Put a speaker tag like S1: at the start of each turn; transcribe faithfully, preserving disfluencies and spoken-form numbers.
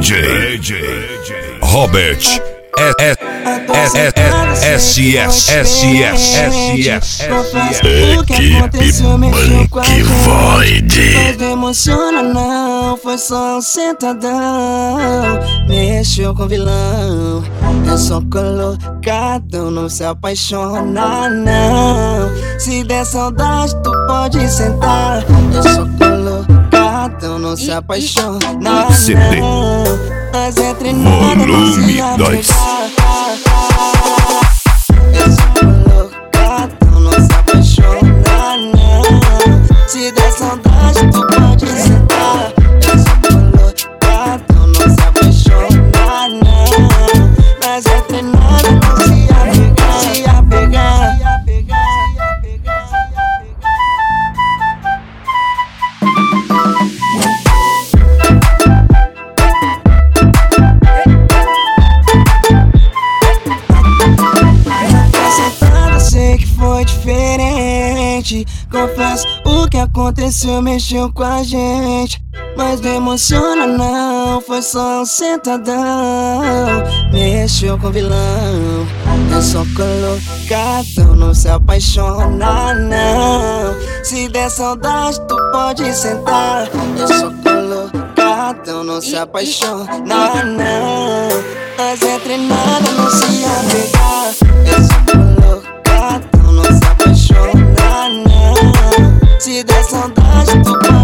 S1: D J Robert S S S S S S
S2: Equipe Punk Void. Mas não emociona não, foi só um sentadão. Mexeu com vilão, é só colocadão, não se apaixona não. Se der saudade tu pode sentar, é só colocadão, não se apaixona não. Mas entre nós
S1: Volume dois.
S2: Se der saudade, tu pode sentar. Eu sou colocado, não se apaixona, não. Mas entre nós não se apegar, se apegar. Sentada, sei que foi diferente. Confesso, o que aconteceu mexeu com a gente. Mas não emociona não, foi só um sentadão. Mexeu com vilão, é só colocadão, não se apaixona não. Se der saudade tu pode sentar, é só colocadão, não se apaixona não. Mas entre nada não se apegar, é só colocadão, não se apaixona não. Se der saudade tu pode